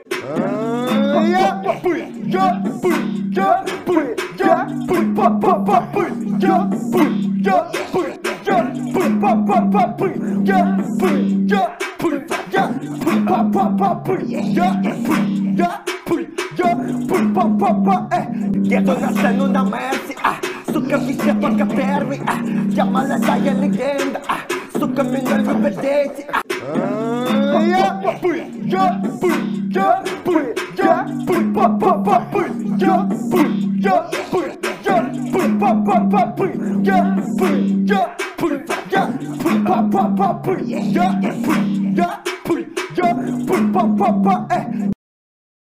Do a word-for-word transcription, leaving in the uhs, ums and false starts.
Я пы, я пы, я пы, я пы, па па па пы, я пы, я пы, я пы, па па па пы, я пы, я пы, я пы, па па па пы, я пы, я пы, я пы, па па па. Еду на сцену на Мерси, а сука, везде только первый, а я молодая легенда, а сука, меня любят дети. Я пы, я пы, я пы, я пы, па па па пы, я пы, я пы, я пы, па па па пы, я пы, я пы, я пы, па па па пы, я пы, я пы, я пы, па па па.